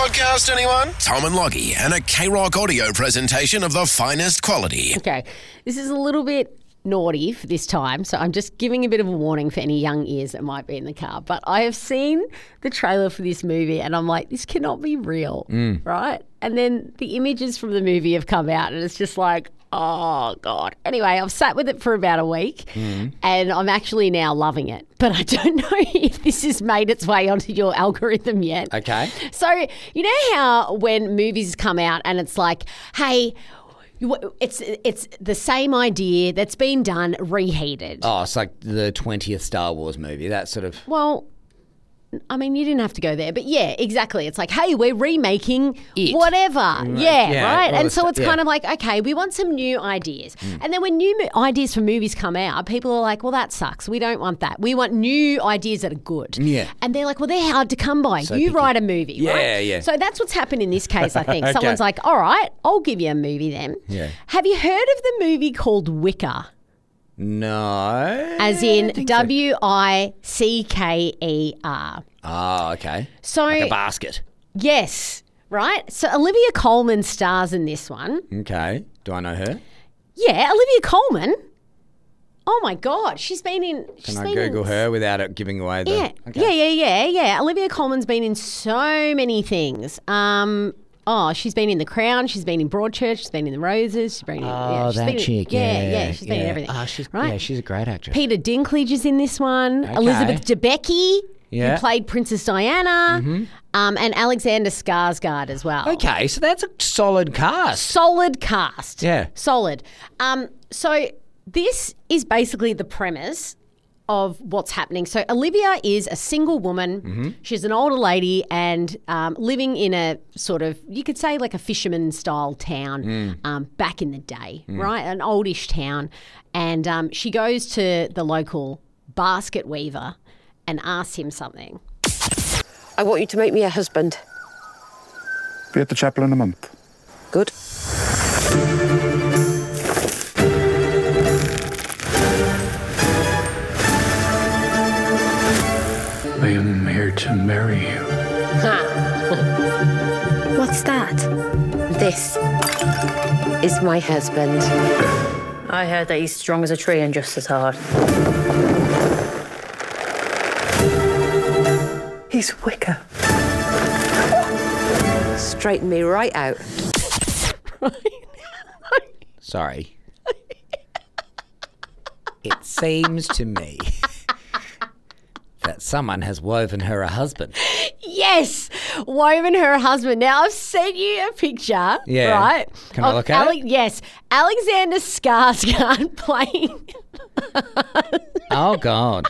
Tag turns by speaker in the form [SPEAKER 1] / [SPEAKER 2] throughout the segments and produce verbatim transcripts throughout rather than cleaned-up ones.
[SPEAKER 1] podcast, anyone? Tom and Loggy and a K-Rock audio presentation of the finest quality.
[SPEAKER 2] Okay, this is a little bit naughty for this time, so I'm just giving a bit of a warning for any young ears that might be in the car. But I have seen the trailer for this movie and I'm like, this cannot be real, mm. right? And then the images from the movie have come out and it's just like, oh, God. Anyway, I've sat with it for about a week mm. and I'm actually now loving it. But I don't know if this has made its way onto your algorithm yet.
[SPEAKER 3] Okay.
[SPEAKER 2] So you know how when movies come out and it's like, hey, it's it's the same idea that's been done reheated.
[SPEAKER 3] Oh, it's like the twentieth Star Wars movie, that sort of...
[SPEAKER 2] Well... I mean, you didn't have to go there, but yeah, exactly. It's like, hey, we're remaking
[SPEAKER 3] it.
[SPEAKER 2] Whatever.
[SPEAKER 3] Right.
[SPEAKER 2] Yeah,
[SPEAKER 3] yeah,
[SPEAKER 2] right? And so
[SPEAKER 3] st-
[SPEAKER 2] it's
[SPEAKER 3] yeah.
[SPEAKER 2] kind of like, okay, we want some new ideas. Mm. And then when new mo- ideas for movies come out, people are like, well, that sucks. We don't want that. We want new ideas that are good.
[SPEAKER 3] Yeah.
[SPEAKER 2] And they're like, well, they're hard to come by.
[SPEAKER 3] So
[SPEAKER 2] you
[SPEAKER 3] picky.
[SPEAKER 2] write a movie,
[SPEAKER 3] yeah,
[SPEAKER 2] right?
[SPEAKER 3] Yeah, yeah.
[SPEAKER 2] So that's what's happened in this case, I think.
[SPEAKER 3] Okay.
[SPEAKER 2] Someone's like, all right, I'll give you a movie then.
[SPEAKER 3] Yeah.
[SPEAKER 2] Have you heard of the movie called Wicker?
[SPEAKER 3] No.
[SPEAKER 2] As in
[SPEAKER 3] so.
[SPEAKER 2] W I C K E R.
[SPEAKER 3] Oh, okay.
[SPEAKER 2] So
[SPEAKER 3] like a basket.
[SPEAKER 2] Yes, right? So Olivia Colman stars in this one.
[SPEAKER 3] Okay. Do I know her?
[SPEAKER 2] Yeah, Olivia Colman. Oh, my God. She's been in... She's
[SPEAKER 3] Can I
[SPEAKER 2] been
[SPEAKER 3] Google
[SPEAKER 2] in,
[SPEAKER 3] her without it giving away the...
[SPEAKER 2] Yeah,
[SPEAKER 3] okay.
[SPEAKER 2] yeah, yeah, yeah, yeah. Olivia Colman's been in so many things. Um... Oh, she's been in The Crown. She's been in Broadchurch. She's been in The Roses. She's been in,
[SPEAKER 3] Oh,
[SPEAKER 2] yeah, she's
[SPEAKER 3] that
[SPEAKER 2] been in,
[SPEAKER 3] chick.
[SPEAKER 2] Yeah,
[SPEAKER 3] Yeah,
[SPEAKER 2] yeah. She's been
[SPEAKER 3] yeah.
[SPEAKER 2] in everything.
[SPEAKER 3] Oh, she's,
[SPEAKER 2] right?
[SPEAKER 3] Yeah, she's a great actress.
[SPEAKER 2] Peter Dinklage is in this one.
[SPEAKER 3] Okay.
[SPEAKER 2] Elizabeth Debicki,
[SPEAKER 3] Yeah.
[SPEAKER 2] who played Princess Diana. Mm-hmm. Um, and Alexander Skarsgård as well.
[SPEAKER 3] Okay, so that's a solid cast.
[SPEAKER 2] Solid cast.
[SPEAKER 3] Yeah.
[SPEAKER 2] Solid. Um, so this is basically the premise of what's happening. So Olivia is a single woman. Mm-hmm. She's an older lady and um, living in a sort of, you could say like a fisherman style town mm. um, back in the day, mm. right? An oldish town. And um, she goes to the local basket weaver and asks him something.
[SPEAKER 4] I want you to make me a husband.
[SPEAKER 5] Be at the chapel in a month.
[SPEAKER 4] Good.
[SPEAKER 5] I am here to marry you.
[SPEAKER 4] What's that? This is my husband.
[SPEAKER 6] I heard that he's strong as a tree and just as hard.
[SPEAKER 4] He's Wicker. Straighten me right out.
[SPEAKER 3] Sorry. It seems to me that someone has woven her a husband.
[SPEAKER 2] Yes, woven her a husband. Now, I've sent you a picture,
[SPEAKER 3] yeah.
[SPEAKER 2] right?
[SPEAKER 3] Can I look at
[SPEAKER 2] Ale-
[SPEAKER 3] it?
[SPEAKER 2] Yes. Alexander Skarsgård playing...
[SPEAKER 3] Oh, God.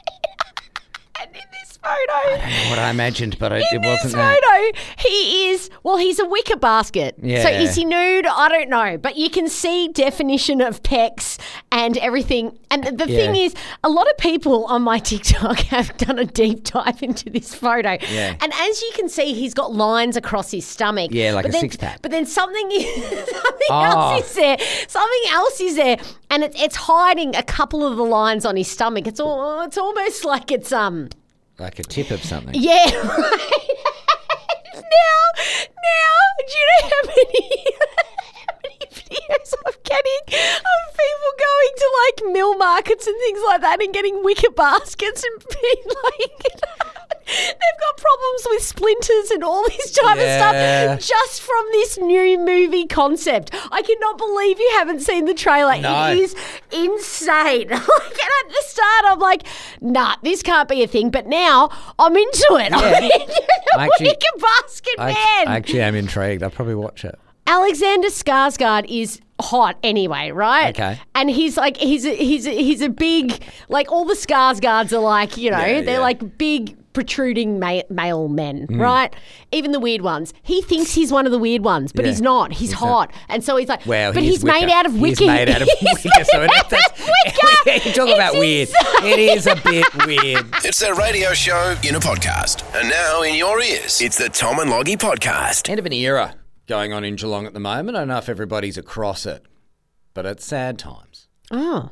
[SPEAKER 2] And in this photo...
[SPEAKER 3] I don't know what I imagined, but I, it
[SPEAKER 2] in
[SPEAKER 3] wasn't
[SPEAKER 2] this
[SPEAKER 3] that.
[SPEAKER 2] photo, he is... Well, he's a wicker basket.
[SPEAKER 3] Yeah.
[SPEAKER 2] So is he nude? I don't know. But you can see definition of pecs and everything. And the, the
[SPEAKER 3] Yeah.
[SPEAKER 2] thing is, a lot of people on my TikTok have done a deep dive into this photo.
[SPEAKER 3] Yeah.
[SPEAKER 2] And as you can see, he's got lines across his stomach.
[SPEAKER 3] Yeah, like
[SPEAKER 2] but
[SPEAKER 3] a
[SPEAKER 2] then,
[SPEAKER 3] six-pack.
[SPEAKER 2] But then something, something
[SPEAKER 3] Oh.
[SPEAKER 2] else is there. Something else is there. And it, it's hiding a couple of the lines on his stomach. It's all. It's almost like it's... um.
[SPEAKER 3] Like a tip of something.
[SPEAKER 2] Yeah, right. now, now, do you know how many, how many videos I'm getting of people going to like mill markets and things like that and getting wicker baskets and being like, they've got problems with splinters and all this type
[SPEAKER 3] Yeah.
[SPEAKER 2] of stuff just from this new movie concept. I cannot believe you haven't seen the trailer.
[SPEAKER 3] No.
[SPEAKER 2] It is insane. Like, and at the start, I'm like, nah, this can't be a thing. But now I'm into it.
[SPEAKER 3] Yeah.
[SPEAKER 2] I'm into the
[SPEAKER 3] I actually-
[SPEAKER 2] wicker basket
[SPEAKER 3] I,
[SPEAKER 2] man.
[SPEAKER 3] I actually am intrigued. I'll probably watch it.
[SPEAKER 2] Alexander Skarsgård is hot anyway, right?
[SPEAKER 3] Okay.
[SPEAKER 2] And he's like, he's a, he's a, he's a big, like all the Skarsgårds are like, you know,
[SPEAKER 3] Yeah,
[SPEAKER 2] they're
[SPEAKER 3] yeah.
[SPEAKER 2] like big protruding ma- male men, right? Even the weird ones. He thinks he's one of the weird ones, but
[SPEAKER 3] Yeah.
[SPEAKER 2] he's not. He's,
[SPEAKER 3] He's
[SPEAKER 2] hot.
[SPEAKER 3] not.
[SPEAKER 2] And so he's like,
[SPEAKER 3] Well,
[SPEAKER 2] but
[SPEAKER 3] he
[SPEAKER 2] he's
[SPEAKER 3] is
[SPEAKER 2] made
[SPEAKER 3] wicker.
[SPEAKER 2] out of wicker.
[SPEAKER 3] He's made out of
[SPEAKER 2] He's
[SPEAKER 3] wicker. So
[SPEAKER 2] made
[SPEAKER 3] that's,
[SPEAKER 2] out of wicker.
[SPEAKER 3] you talk about
[SPEAKER 2] It's
[SPEAKER 3] weird.
[SPEAKER 2] insane.
[SPEAKER 3] It is a bit weird.
[SPEAKER 1] It's a radio show in a podcast. And now in your ears, it's the Tom and Loggy podcast.
[SPEAKER 3] End of an era going on in Geelong at the moment. I don't know if everybody's across it, but it's sad times.
[SPEAKER 2] Oh.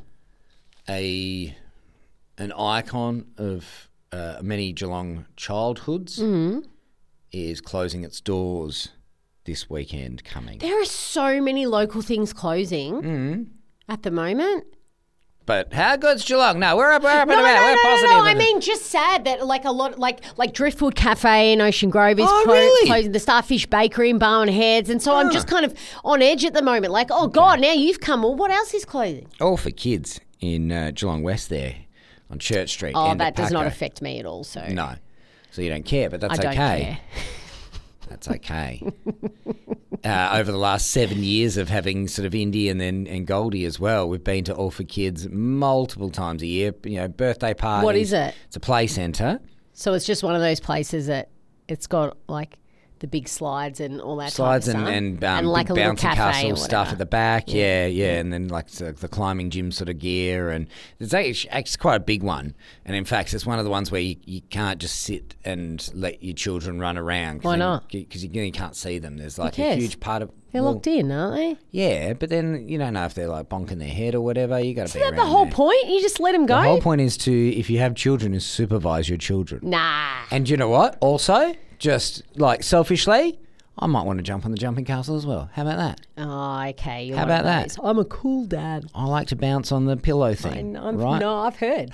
[SPEAKER 3] A an icon of uh, many Geelong childhoods
[SPEAKER 2] Mm-hmm.
[SPEAKER 3] is closing its doors this weekend coming.
[SPEAKER 2] There are so many local things closing
[SPEAKER 3] Mm-hmm.
[SPEAKER 2] at the moment.
[SPEAKER 3] But how good's Geelong? No, we're up, we're up
[SPEAKER 2] No,
[SPEAKER 3] and
[SPEAKER 2] no,
[SPEAKER 3] about.
[SPEAKER 2] no,
[SPEAKER 3] we're
[SPEAKER 2] no,
[SPEAKER 3] positive.
[SPEAKER 2] no, I mean, just sad that like a lot, like like Driftwood Cafe in Ocean Grove is
[SPEAKER 3] Oh,
[SPEAKER 2] clo-
[SPEAKER 3] really?
[SPEAKER 2] closing. The Starfish Bakery in Barwon Heads, and so I'm just kind of on edge at the moment. Like, oh God, now you've come. Well, what else is closing?
[SPEAKER 3] All for kids in uh, Geelong West there on Church Street.
[SPEAKER 2] Oh,
[SPEAKER 3] end of
[SPEAKER 2] that does not
[SPEAKER 3] Paco.
[SPEAKER 2] affect me at all. So
[SPEAKER 3] No. So you don't care, but that's
[SPEAKER 2] I don't
[SPEAKER 3] okay.
[SPEAKER 2] care.
[SPEAKER 3] That's okay. uh, over the last seven years of having sort of Indy and then and Goldie as well, we've been to All for Kids multiple times a year. You know, birthday parties.
[SPEAKER 2] What is it?
[SPEAKER 3] It's a play centre.
[SPEAKER 2] So it's just one of those places that it's got like the big slides and all that
[SPEAKER 3] Slides
[SPEAKER 2] type of
[SPEAKER 3] and,
[SPEAKER 2] stuff.
[SPEAKER 3] and, um,
[SPEAKER 2] and like
[SPEAKER 3] big
[SPEAKER 2] a little
[SPEAKER 3] bouncy
[SPEAKER 2] cafe
[SPEAKER 3] castle
[SPEAKER 2] or
[SPEAKER 3] stuff
[SPEAKER 2] whatever.
[SPEAKER 3] at the back. Yeah, yeah. And then like the, the climbing gym sort of gear. And it's actually, it's quite a big one. And in fact, it's one of the ones where you, you can't just sit and let your children run around.
[SPEAKER 2] Why not?
[SPEAKER 3] Because you, you can't see them. There's like a
[SPEAKER 2] cares?
[SPEAKER 3] huge part of...
[SPEAKER 2] They're
[SPEAKER 3] well,
[SPEAKER 2] locked in, aren't they?
[SPEAKER 3] Yeah, but then you don't know if they're like bonking their head or whatever. You got to be
[SPEAKER 2] Isn't that
[SPEAKER 3] around
[SPEAKER 2] the whole
[SPEAKER 3] there.
[SPEAKER 2] point? You just let them go.
[SPEAKER 3] The whole point is to, if you have children, is supervise your children.
[SPEAKER 2] Nah.
[SPEAKER 3] And you know what? Also, just like selfishly, I might want to jump on the jumping castle as well. How about that?
[SPEAKER 2] Oh, okay. You're
[SPEAKER 3] How
[SPEAKER 2] one of
[SPEAKER 3] about that?
[SPEAKER 2] those. I'm a cool dad.
[SPEAKER 3] I like to bounce on the pillow
[SPEAKER 2] I
[SPEAKER 3] thing.
[SPEAKER 2] know, I'm,
[SPEAKER 3] right?
[SPEAKER 2] No, I've heard.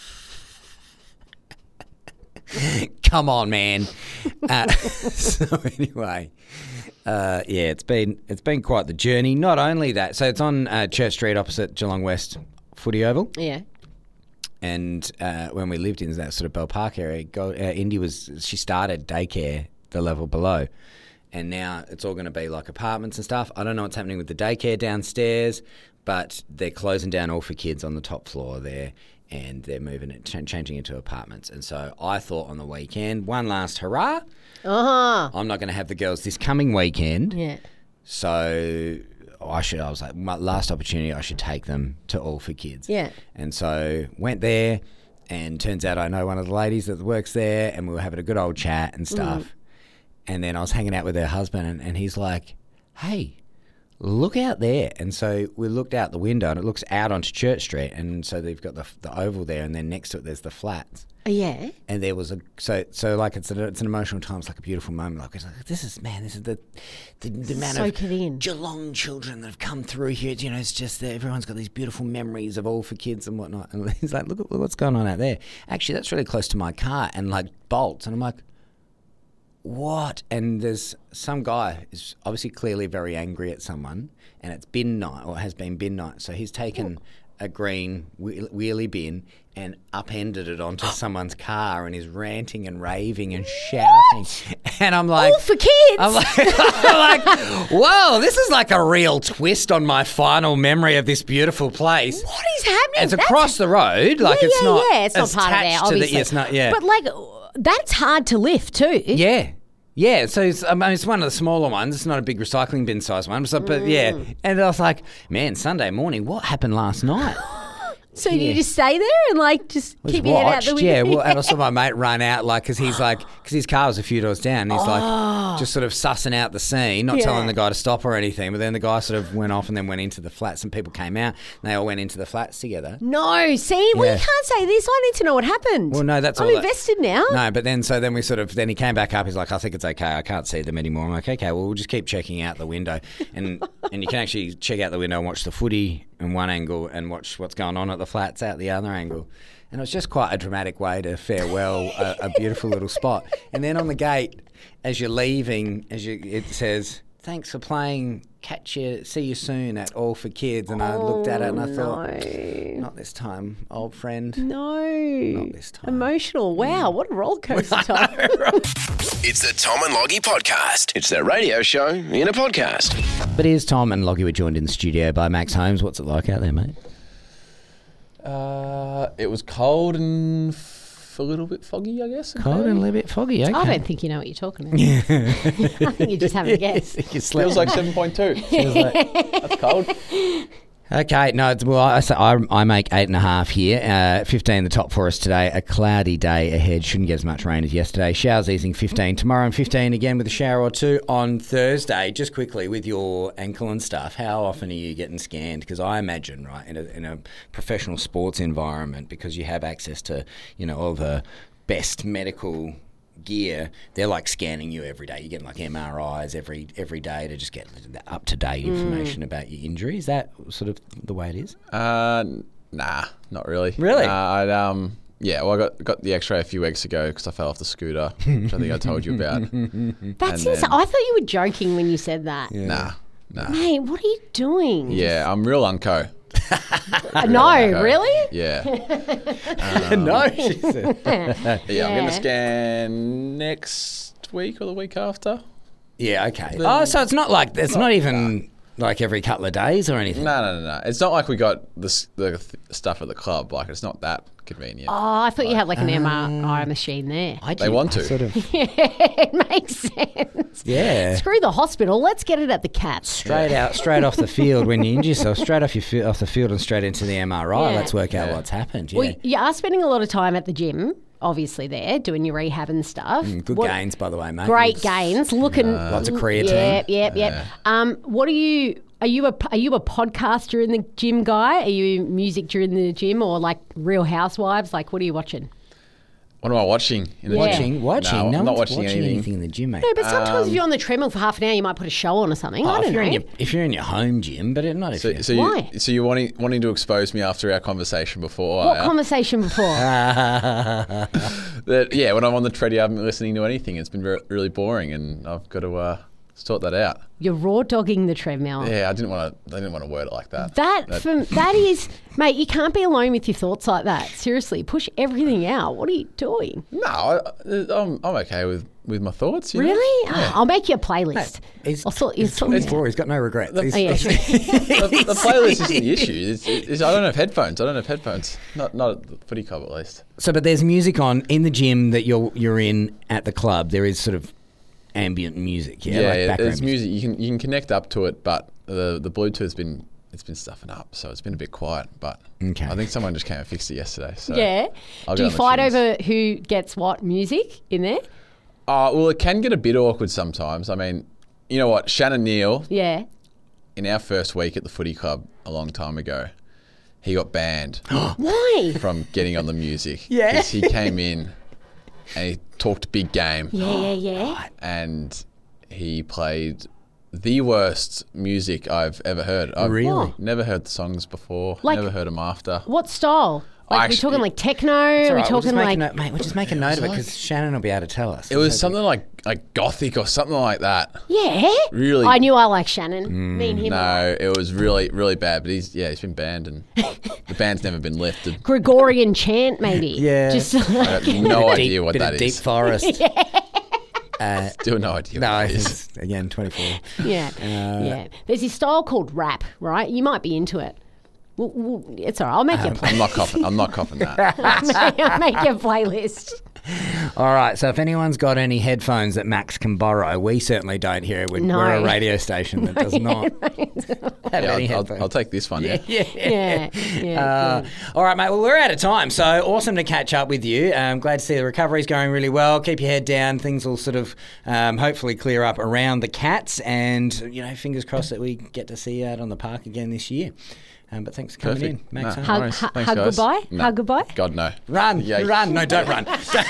[SPEAKER 3] Come on, man. Uh, so anyway, uh, yeah, it's been it's been quite the journey. Not only that, so it's on uh, Church Street opposite Geelong West Footy Oval.
[SPEAKER 2] Yeah.
[SPEAKER 3] And uh, when we lived in that sort of Bell Park area, go, uh, Indy was she started daycare the level below, and now it's all going to be like apartments and stuff. I don't know what's happening with the daycare downstairs, but they're closing down All for Kids on the top floor there, and they're moving it, ch- changing into apartments. And so I thought on the weekend, one last hurrah.
[SPEAKER 2] Uh huh.
[SPEAKER 3] I'm not going to have the girls this coming weekend,
[SPEAKER 2] Yeah.
[SPEAKER 3] so I should. I was like, my last opportunity, I should take them to All for Kids.
[SPEAKER 2] Yeah.
[SPEAKER 3] And so went there, and turns out I know one of the ladies that works there, and we were having a good old chat and stuff.
[SPEAKER 2] Mm.
[SPEAKER 3] And then I was hanging out with her husband, and, and he's like, "Hey, look out there." And so we looked out the window, and it looks out onto Church Street, and so they've got the the oval there, and then next to it there's the flats.
[SPEAKER 2] Yeah.
[SPEAKER 3] And there was a so so like it's an it's an emotional time. It's like a beautiful moment. Like, it's like this is man, this is the the, the amount
[SPEAKER 2] Soak
[SPEAKER 3] of
[SPEAKER 2] it in.
[SPEAKER 3] Geelong children that have come through here. You know, it's just that everyone's got these beautiful memories of All for Kids and whatnot. And he's like, look at look what's going on out there. Actually, that's really close to my car, and like bolts. And I'm like, what? And there's some guy who's obviously clearly very angry at someone, and it's bin night or has been bin night. So he's taken a green wheel- wheelie bin and upended it onto someone's car, and is ranting and raving and shouting. And I'm like,
[SPEAKER 2] All for Kids.
[SPEAKER 3] I'm like, I'm like, whoa, this is like a real twist on my final memory of this beautiful place.
[SPEAKER 2] What is happening?
[SPEAKER 3] It's
[SPEAKER 2] That's-
[SPEAKER 3] across the road, like
[SPEAKER 2] yeah,
[SPEAKER 3] it's
[SPEAKER 2] yeah,
[SPEAKER 3] not.
[SPEAKER 2] yeah. It's not part of there,
[SPEAKER 3] attached to
[SPEAKER 2] obviously.
[SPEAKER 3] The, it's not. Yeah,
[SPEAKER 2] But like, that's hard to lift too.
[SPEAKER 3] yeah. Yeah, so it's, I mean, it's one of the smaller ones. It's not a big recycling bin size one. So, but yeah,
[SPEAKER 2] Mm.
[SPEAKER 3] and I was like, man, Sunday morning, what happened last night?
[SPEAKER 2] So do you just stay there and like just
[SPEAKER 3] Was
[SPEAKER 2] keep your head out
[SPEAKER 3] watched,
[SPEAKER 2] the window?
[SPEAKER 3] yeah. Well, and I saw my mate run out, like, because he's like, because his car was a few doors down. And he's
[SPEAKER 2] Oh.
[SPEAKER 3] like, just sort of sussing out the scene, not
[SPEAKER 2] Yeah.
[SPEAKER 3] telling the guy to stop or anything. But then the guy sort of went off and then went into the flats, and people came out, and they all went into the flats together.
[SPEAKER 2] No, see, well,
[SPEAKER 3] Yeah.
[SPEAKER 2] you can't say this. I need to know what happened.
[SPEAKER 3] Well, no, that's
[SPEAKER 2] I'm
[SPEAKER 3] all that-
[SPEAKER 2] invested now.
[SPEAKER 3] No, but then so then we sort of then he came back up. He's like, I think it's okay. I can't see them anymore. I'm like, okay, well we'll just keep checking out the window, and and you can actually check out the window and watch the footy in one angle and watch what's going on at the flats out the other angle. And it was just quite a dramatic way to farewell a, a beautiful little spot. And then on the gate, as you're leaving, as you it says, "Thanks for playing. Catch you. See you soon at All for Kids." And I looked at it and I thought,
[SPEAKER 2] no.
[SPEAKER 3] not this time, old friend.
[SPEAKER 2] No.
[SPEAKER 3] Not this time.
[SPEAKER 2] Emotional. Wow, what a roller coaster time.
[SPEAKER 1] It's the Tom and Loggy Podcast. It's their radio show in a podcast.
[SPEAKER 3] But here's Tom and Loggy. We're joined in the studio by Max Holmes. What's it like out there, mate?
[SPEAKER 7] Uh, it was cold and f- a little bit foggy, I guess.
[SPEAKER 3] Cold and a little bit foggy, okay.
[SPEAKER 2] I don't think you know what you're talking about. I think you're just having a guess.
[SPEAKER 3] You slept.
[SPEAKER 7] Feels like seven point two. That's cold.
[SPEAKER 3] Okay, no, it's, well, I, say I, I make eight and a half here. Uh, fifteen the top for us today. A cloudy day ahead. Shouldn't get as much rain as yesterday. Showers easing fifteen tomorrow, and fifteen again with a shower or two on Thursday. Just quickly, with your ankle and stuff, how often are you getting scanned? Because I imagine, right, in a, in a professional sports environment, because you have access to, you know, all the best medical gear, they're like scanning you every day. You're getting like M R Is every every day to just get up to date information
[SPEAKER 2] Mm.
[SPEAKER 3] about your injury. Is that sort of the way it is?
[SPEAKER 7] Uh, nah, not really.
[SPEAKER 3] Really?
[SPEAKER 7] Uh, I'd, um, yeah, well, I got got the X-ray a few weeks ago because I fell off the scooter, which I think I told you about.
[SPEAKER 2] That's
[SPEAKER 7] And
[SPEAKER 2] insane.
[SPEAKER 7] then-
[SPEAKER 2] I thought you were joking when you said that.
[SPEAKER 7] Nah, nah.
[SPEAKER 2] Mate, what are you doing?
[SPEAKER 7] Yeah, I'm real unco.
[SPEAKER 2] Uh, no,
[SPEAKER 7] Unco.
[SPEAKER 2] really?
[SPEAKER 7] Yeah.
[SPEAKER 3] no, she said.
[SPEAKER 7] Yeah, I'm
[SPEAKER 2] Yeah.
[SPEAKER 7] getting a scan next week or the week after.
[SPEAKER 3] Yeah, okay. Oh, so it's not like it's not even like every couple of days or anything.
[SPEAKER 7] No, no, no, no. It's not like we got this, the th- stuff at the club. Like, it's not that convenient.
[SPEAKER 2] Oh, I thought you had like an M R I machine there.
[SPEAKER 3] I
[SPEAKER 7] They
[SPEAKER 3] did-
[SPEAKER 7] want
[SPEAKER 3] I
[SPEAKER 7] to.
[SPEAKER 3] Sort of,
[SPEAKER 2] It makes sense.
[SPEAKER 3] yeah.
[SPEAKER 2] Screw the hospital. Let's get it at the Cats.
[SPEAKER 3] Straight out, straight off the field when you injure yourself, straight off your fi- off the field and straight into the M R I.
[SPEAKER 2] Yeah.
[SPEAKER 3] Let's work out
[SPEAKER 7] Yeah.
[SPEAKER 3] what's happened. Yeah,
[SPEAKER 2] Well, you are spending a lot of time at the gym, obviously there, doing your rehab and stuff.
[SPEAKER 3] Mm, good
[SPEAKER 2] What-
[SPEAKER 3] gains, by the way, mate.
[SPEAKER 2] Great
[SPEAKER 3] It's-
[SPEAKER 2] gains. Looking
[SPEAKER 3] Lots of creatine.
[SPEAKER 2] Yep, yep, yep. Um, what are you? Are you a are you a podcaster in the gym guy? Are you music during the gym or like Real Housewives? Like, what are you watching?
[SPEAKER 7] What am I watching? In the
[SPEAKER 2] Yeah.
[SPEAKER 3] Watching, watching.
[SPEAKER 7] No,
[SPEAKER 3] No,
[SPEAKER 7] I'm not
[SPEAKER 3] one's
[SPEAKER 7] watching anything.
[SPEAKER 3] in the gym, mate.
[SPEAKER 2] No, but sometimes if you're on the treadmill for half an hour, you might put a show on or something.
[SPEAKER 3] Oh,
[SPEAKER 2] I
[SPEAKER 3] if
[SPEAKER 2] don't
[SPEAKER 3] you're
[SPEAKER 2] know.
[SPEAKER 3] in your if you're in your home gym, but it, not if
[SPEAKER 7] So,
[SPEAKER 3] you're
[SPEAKER 7] so you,
[SPEAKER 2] Why?
[SPEAKER 7] so you're wanting wanting to expose me after our conversation before?
[SPEAKER 2] what
[SPEAKER 7] are you?
[SPEAKER 2] conversation before?
[SPEAKER 7] That, yeah, when I'm on the treadmill, I haven't been listening to anything. It's been re- really boring, and I've got to uh, sort that out.
[SPEAKER 2] You're raw dogging the treadmill.
[SPEAKER 7] Yeah, I didn't want to. I didn't want to word it like that.
[SPEAKER 2] That,
[SPEAKER 7] That-
[SPEAKER 2] from, that is, mate, you can't be alone with your thoughts like that. Seriously, push everything out. What are you doing?
[SPEAKER 7] No, I, I'm I'm okay with, with my thoughts. You know?
[SPEAKER 2] Really? Oh, I'll make you a playlist.
[SPEAKER 3] He's,
[SPEAKER 2] I'll sort,
[SPEAKER 3] he's
[SPEAKER 2] sort it out.
[SPEAKER 3] twenty-four. He's got no regrets. He's-
[SPEAKER 2] Oh, yeah, true.
[SPEAKER 7] the, the playlist isn't the issue. It's, it's, I don't have headphones. I don't have headphones. Not not at the footy club at least.
[SPEAKER 3] So, but there's music on in the gym that you're you're in at the club. There is sort of ambient music, yeah,
[SPEAKER 7] Yeah,
[SPEAKER 3] like
[SPEAKER 7] yeah,
[SPEAKER 3] background
[SPEAKER 7] there's music. You can you can connect up to it, but the the Bluetooth's been it's been stuffing up, so it's been a bit quiet. But
[SPEAKER 3] Okay.
[SPEAKER 7] I think someone just came and fixed it yesterday. So
[SPEAKER 2] Yeah.
[SPEAKER 7] I'll
[SPEAKER 2] Do
[SPEAKER 7] get
[SPEAKER 2] you
[SPEAKER 7] on the
[SPEAKER 2] fight
[SPEAKER 7] tunes.
[SPEAKER 2] over who gets what music in there?
[SPEAKER 7] Uh, well, it can get a bit awkward sometimes. I mean, you know what? Shannon Neal,
[SPEAKER 2] Yeah.
[SPEAKER 7] in our first week at the footy club a long time ago, he got banned
[SPEAKER 2] Why?
[SPEAKER 7] from getting on the music.
[SPEAKER 3] Yeah.
[SPEAKER 7] Because he came in and he talked big game
[SPEAKER 2] Yeah, yeah, yeah.
[SPEAKER 7] and he played the worst music I've ever heard. I've
[SPEAKER 3] Really?
[SPEAKER 7] never heard the songs before,
[SPEAKER 2] Like-
[SPEAKER 7] never heard them after.
[SPEAKER 2] What style? Like,
[SPEAKER 7] Actually-
[SPEAKER 2] we talking like techno?
[SPEAKER 3] It's all
[SPEAKER 2] Are we
[SPEAKER 3] right, we'll just
[SPEAKER 2] talking
[SPEAKER 3] make
[SPEAKER 2] like
[SPEAKER 3] a note, mate. We'll just make a note of it
[SPEAKER 7] like-
[SPEAKER 3] because Shannon will be able to tell us.
[SPEAKER 7] It was something like like gothic or something like that.
[SPEAKER 2] yeah?
[SPEAKER 7] Really?
[SPEAKER 2] I knew I liked Shannon. Me and him.
[SPEAKER 7] No, it was really really bad. But he's yeah, he's been banned and the band's never been lifted.
[SPEAKER 2] Gregorian chant, maybe.
[SPEAKER 3] Yeah.
[SPEAKER 2] Just
[SPEAKER 7] I have no idea
[SPEAKER 3] deep,
[SPEAKER 7] what
[SPEAKER 3] bit
[SPEAKER 7] that
[SPEAKER 3] of
[SPEAKER 7] is.
[SPEAKER 3] deep forest.
[SPEAKER 7] Still no idea
[SPEAKER 3] No,
[SPEAKER 7] what it is.
[SPEAKER 3] it's, again, twenty-four.
[SPEAKER 2] yeah, yeah. There's this style called rap, right? You might be into it. Well, well, it's all right. I'll make you a
[SPEAKER 7] I'm not coughing. I'm not coughing that.
[SPEAKER 2] playlist. I'll make you a playlist.
[SPEAKER 3] All right, so if anyone's got any headphones that Max can borrow, we certainly don't here. We're,
[SPEAKER 2] No.
[SPEAKER 3] we're a radio station that does not have
[SPEAKER 7] Yeah,
[SPEAKER 3] any
[SPEAKER 7] I'll, I'll,
[SPEAKER 3] headphones.
[SPEAKER 7] I'll take this one. Yeah.
[SPEAKER 2] Yeah, yeah.
[SPEAKER 3] Uh,
[SPEAKER 2] good.
[SPEAKER 3] all right, mate. Well, we're out of time, so awesome to catch up with you. I'm glad to see the recovery's going really well. Keep your head down. Things will sort of um, hopefully clear up around the Cats, and you know, fingers crossed that we get to see you out on the park again this year. Um, but thanks for coming
[SPEAKER 7] Perfect.
[SPEAKER 3] in, Max.
[SPEAKER 7] No,
[SPEAKER 3] huh?
[SPEAKER 2] Hug-
[SPEAKER 7] worries.
[SPEAKER 2] hu-
[SPEAKER 7] Thanks,
[SPEAKER 2] hug
[SPEAKER 7] guys.
[SPEAKER 2] goodbye?
[SPEAKER 7] No.
[SPEAKER 2] Hug goodbye?
[SPEAKER 7] God no.
[SPEAKER 3] Run,
[SPEAKER 7] Yeah.
[SPEAKER 3] run. No, don't run.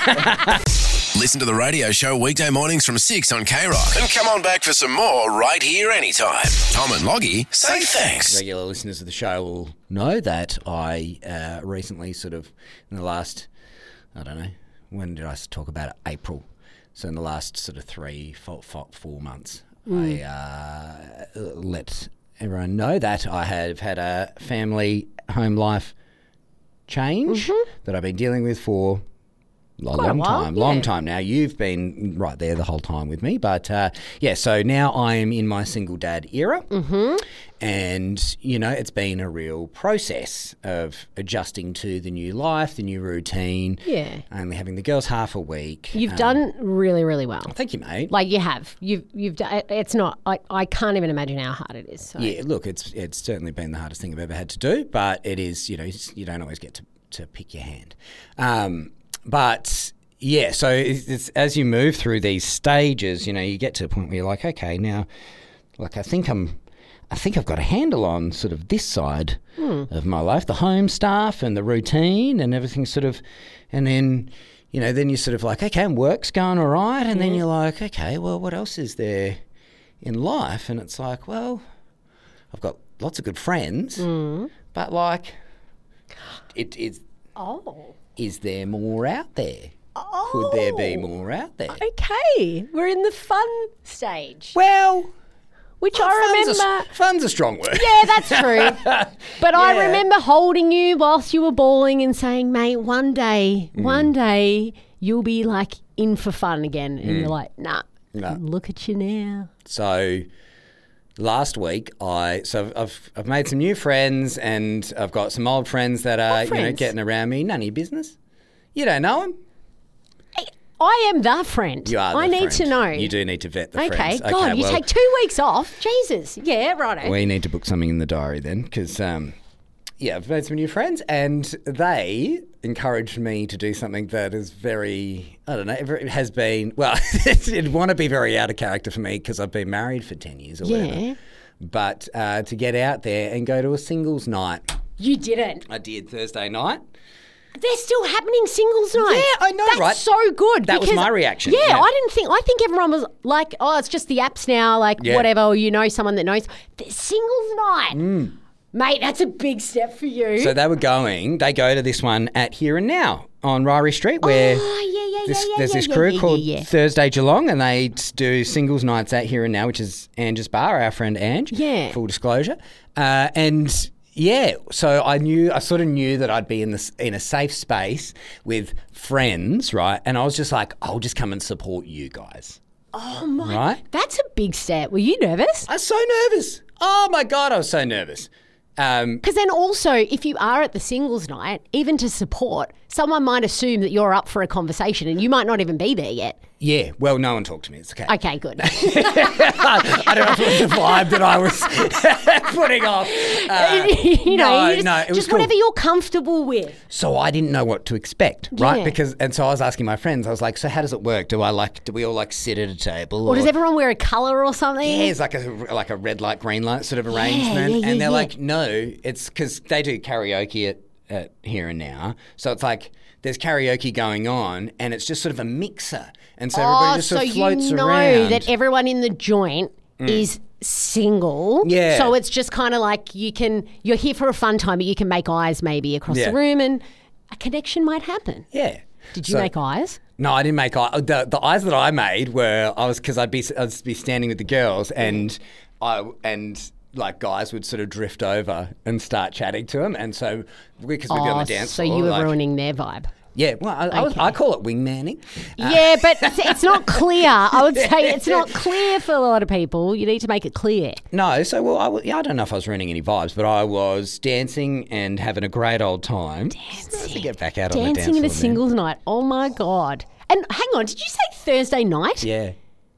[SPEAKER 1] Listen to the radio show weekday mornings from six on K Rock. And come on back for some more right here anytime. Tom and Loggy say thanks.
[SPEAKER 3] Regular listeners of the show will know that I uh, recently sort of, in the last, I don't know, when did I talk about it? April. So in the last sort of three, four, four, four months, I uh, let everyone know that I have had a family home life change that I've been dealing with for a
[SPEAKER 2] Quite a
[SPEAKER 3] long
[SPEAKER 2] while,
[SPEAKER 3] time, long
[SPEAKER 2] yeah.
[SPEAKER 3] time now. You've been right there the whole time with me. But uh, yeah, so now I am in my single dad era. Mm-hmm. And, you know, it's been a real process of adjusting to the new life, the new routine.
[SPEAKER 2] Yeah.
[SPEAKER 3] Only having the girls half a week.
[SPEAKER 2] You've
[SPEAKER 3] Um,
[SPEAKER 2] done really, really well.
[SPEAKER 3] Thank you, mate.
[SPEAKER 2] Like you have. You've you've done. It's not. I, I can't even imagine how hard it is. So.
[SPEAKER 3] Yeah, look, it's it's certainly been the hardest thing I've ever had to do, but it is, you know, it's- you don't always get to, to pick your hand. Um, but yeah, so it's, it's, as you move through these stages, you know, you get to a point where you're like, okay, now, like I think I'm, I think I've got a handle on sort of this side of my life, the home stuff and the routine and everything sort of, and then, you know, then you're sort of like, okay, and work's going all right. And then you're like, okay, well, what else is there in life? And it's like, well, I've got lots of good friends,
[SPEAKER 2] Mm.
[SPEAKER 3] but like, it is.
[SPEAKER 2] Oh.
[SPEAKER 3] Is there more out there?
[SPEAKER 2] Oh.
[SPEAKER 3] Could there be more out there?
[SPEAKER 2] Okay, we're in the fun stage,
[SPEAKER 3] Well,
[SPEAKER 2] which
[SPEAKER 3] fun's
[SPEAKER 2] I
[SPEAKER 3] a,
[SPEAKER 2] remember.
[SPEAKER 3] fun's a strong word.
[SPEAKER 2] Yeah, that's true. But I
[SPEAKER 3] Yeah.
[SPEAKER 2] remember holding you whilst you were bawling and saying, mate, one day,
[SPEAKER 3] Mm.
[SPEAKER 2] one day you'll be like in for fun again. And you're like, nah,
[SPEAKER 3] No.
[SPEAKER 2] look at you now.
[SPEAKER 3] So last week, I so I've I've made some new friends, and I've got some old friends that are
[SPEAKER 2] Old
[SPEAKER 3] you know
[SPEAKER 2] friends?
[SPEAKER 3] getting around me. None of your business. You don't know them.
[SPEAKER 2] I am the friend.
[SPEAKER 3] You are. The
[SPEAKER 2] I need
[SPEAKER 3] friend.
[SPEAKER 2] to know.
[SPEAKER 3] You do need to vet the
[SPEAKER 2] Okay,
[SPEAKER 3] friends.
[SPEAKER 2] God, you
[SPEAKER 3] well,
[SPEAKER 2] take two weeks off. Jesus. Yeah, righto.
[SPEAKER 3] We need to book something in the diary then, because um, yeah, I've made some new friends, and they encouraged me to do something that is very, I don't know, it has been, well, it'd want to be very out of character for me because I've been married for ten years or
[SPEAKER 2] Yeah.
[SPEAKER 3] whatever. But uh, to get out there and go to a singles night.
[SPEAKER 2] You didn't.
[SPEAKER 3] I did Thursday night.
[SPEAKER 2] They're still happening singles nights.
[SPEAKER 3] Yeah, I know,
[SPEAKER 2] That's
[SPEAKER 3] right?
[SPEAKER 2] so good.
[SPEAKER 3] That was
[SPEAKER 2] because-
[SPEAKER 3] my reaction,
[SPEAKER 2] Yeah,
[SPEAKER 3] yeah.
[SPEAKER 2] I didn't think. I think everyone was like, "Oh, it's just the apps now." Like
[SPEAKER 3] Yeah.
[SPEAKER 2] whatever, or you know someone that knows. The singles night, mate. That's a big step for you.
[SPEAKER 3] Mm. So they were going, they go to this one at Here and Now on Ryrie Street where
[SPEAKER 2] oh yeah, yeah,
[SPEAKER 3] this,
[SPEAKER 2] yeah, yeah.
[SPEAKER 3] there's
[SPEAKER 2] yeah,
[SPEAKER 3] this
[SPEAKER 2] yeah,
[SPEAKER 3] crew
[SPEAKER 2] yeah,
[SPEAKER 3] called
[SPEAKER 2] yeah, yeah.
[SPEAKER 3] Thursday Geelong, and they t- do singles nights at Here and Now, which is Ange's Bar, our friend Ange.
[SPEAKER 2] Yeah.
[SPEAKER 3] Full disclosure. Uh, and yeah, so I knew, I sort of knew that I'd be in this in a safe space with friends, right? And I was just like, I'll just come and support you guys.
[SPEAKER 2] Oh my,
[SPEAKER 3] Right?
[SPEAKER 2] that's a big step. Were you nervous?
[SPEAKER 3] I was so nervous. Oh my God, I was so nervous. Um,
[SPEAKER 2] Because then also, if you are at the singles night, even to support, someone might assume that you're up for a conversation, and you might not even be there yet.
[SPEAKER 3] yeah, well, no one talked to me. It's okay.
[SPEAKER 2] Okay, good.
[SPEAKER 3] I don't know if it was the vibe that I was putting off. Uh,
[SPEAKER 2] you know,
[SPEAKER 3] no,
[SPEAKER 2] you just,
[SPEAKER 3] no, it was
[SPEAKER 2] just
[SPEAKER 3] cool.
[SPEAKER 2] whatever you're comfortable with.
[SPEAKER 3] So I didn't know what to expect, right?
[SPEAKER 2] Yeah.
[SPEAKER 3] Because and so I was asking my friends. I was like, "So how does it work? Do I like? Do we all like sit at a table,
[SPEAKER 2] Or does everyone wear a colour or something?
[SPEAKER 3] Yeah, it's like a like a red light, green light sort of arrangement.
[SPEAKER 2] yeah, yeah,
[SPEAKER 3] and they're
[SPEAKER 2] yeah.
[SPEAKER 3] like, no, it's because they do karaoke at, at Here and Now. So it's like there's karaoke going on, and it's just sort of a mixer, and so everybody
[SPEAKER 2] Oh,
[SPEAKER 3] just sort
[SPEAKER 2] so
[SPEAKER 3] of floats
[SPEAKER 2] you know
[SPEAKER 3] around.
[SPEAKER 2] that everyone in the joint is single.
[SPEAKER 3] Yeah.
[SPEAKER 2] So it's just kind of like you can, you're here for a fun time, but you can make eyes maybe across
[SPEAKER 3] Yeah.
[SPEAKER 2] the room and a connection might happen.
[SPEAKER 3] yeah.
[SPEAKER 2] Did you
[SPEAKER 3] So-
[SPEAKER 2] make eyes?
[SPEAKER 3] No, I didn't make eye. The, the eyes that I made were I was because I'd be I'd be standing with the girls and I and like guys would sort of drift over and start chatting to them, and so because we'd be on
[SPEAKER 2] Oh,
[SPEAKER 3] the dance
[SPEAKER 2] so
[SPEAKER 3] floor,
[SPEAKER 2] you were
[SPEAKER 3] like,
[SPEAKER 2] ruining their vibe.
[SPEAKER 3] Yeah, well, I, I, was,
[SPEAKER 2] Okay.
[SPEAKER 3] I call it wingmanning.
[SPEAKER 2] Yeah, but it's, it's not clear. I would say it's not clear for a lot of people. You need to make it clear.
[SPEAKER 3] No, so well, I, w- yeah, I don't know if I was ruining any vibes, but I was dancing and having a great old time. Dancing, to get back out on the dance
[SPEAKER 2] Dancing
[SPEAKER 3] floor.
[SPEAKER 2] at a singles night. Oh my God. And hang on, did you say Thursday night?
[SPEAKER 3] Yeah,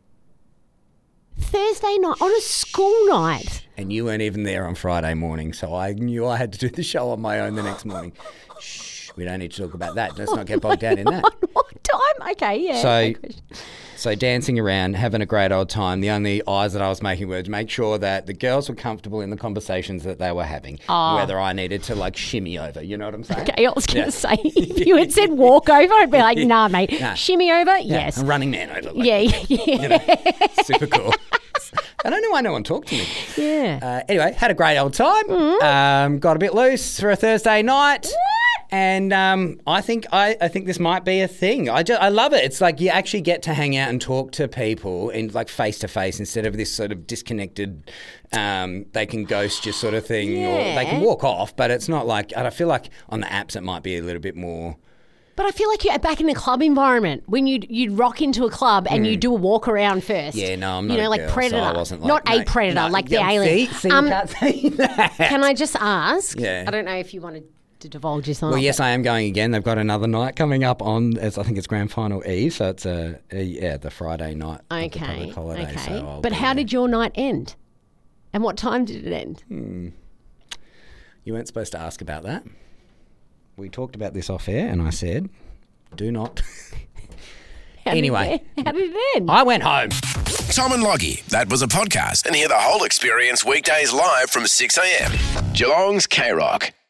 [SPEAKER 2] Thursday night on a school night.
[SPEAKER 3] and you weren't even there on Friday morning, so I knew I had to do the show on my own the next morning. Shh, we don't need to talk about that. Let's not get bogged down in that.
[SPEAKER 2] What time? Okay, yeah.
[SPEAKER 3] So,
[SPEAKER 2] no question.
[SPEAKER 3] so dancing around, having a great old time. The only eyes that I was making were to make sure that the girls were comfortable in the conversations that they were having. Whether I needed to like shimmy over, you know what I'm saying?
[SPEAKER 2] Okay, I was going to
[SPEAKER 3] Yeah.
[SPEAKER 2] say, if you had said walk over, I'd be like, nah, mate.
[SPEAKER 3] Nah.
[SPEAKER 2] Shimmy over?
[SPEAKER 3] Yeah,
[SPEAKER 2] Yes.
[SPEAKER 3] a running man over. Like,
[SPEAKER 2] Yeah, yeah,
[SPEAKER 3] super cool. I don't know why no one talked to me.
[SPEAKER 2] yeah.
[SPEAKER 3] Uh, anyway, had a great old time. Um, got a bit loose for a Thursday night. And um, I think I, I think this might be a thing. I just, I love it. It's like you actually get to hang out and talk to people in like face to face instead of this sort of disconnected. Um, they can ghost you sort of thing, or they can
[SPEAKER 2] Yeah.
[SPEAKER 3] walk off. But it's not like I feel like on the apps it might be a little bit more.
[SPEAKER 2] But I feel like you're back in a club environment when you'd you'd rock into a club and you do a walk around first.
[SPEAKER 3] Yeah, no, I'm
[SPEAKER 2] you
[SPEAKER 3] not
[SPEAKER 2] know,
[SPEAKER 3] a
[SPEAKER 2] like
[SPEAKER 3] girl, so
[SPEAKER 2] Predator,
[SPEAKER 3] I wasn't like-
[SPEAKER 2] not
[SPEAKER 3] no,
[SPEAKER 2] a Predator,
[SPEAKER 3] no,
[SPEAKER 2] like
[SPEAKER 3] yeah,
[SPEAKER 2] the alien.
[SPEAKER 3] See, see,
[SPEAKER 2] Um,
[SPEAKER 3] you can't say that.
[SPEAKER 2] Can I just ask?
[SPEAKER 3] Yeah.
[SPEAKER 2] I don't know if you wanted to divulge this or not.
[SPEAKER 3] Well, yes, I am going again. They've got another night coming up on, as I think it's grand final eve, so it's a, a yeah the Friday night. of the
[SPEAKER 2] Okay.
[SPEAKER 3] public holiday,
[SPEAKER 2] Okay.
[SPEAKER 3] so I'll
[SPEAKER 2] But
[SPEAKER 3] be
[SPEAKER 2] how
[SPEAKER 3] there.
[SPEAKER 2] did your night end? And what time did it end?
[SPEAKER 3] You weren't supposed to ask about that. We talked about this off air, and I said, "Do not."
[SPEAKER 2] How did
[SPEAKER 3] Anyway.
[SPEAKER 2] it- how did it end?
[SPEAKER 3] I went home.
[SPEAKER 1] Tom and Loggy, that was a podcast. And hear the whole experience weekdays live from six a.m. Geelong's K-Rock.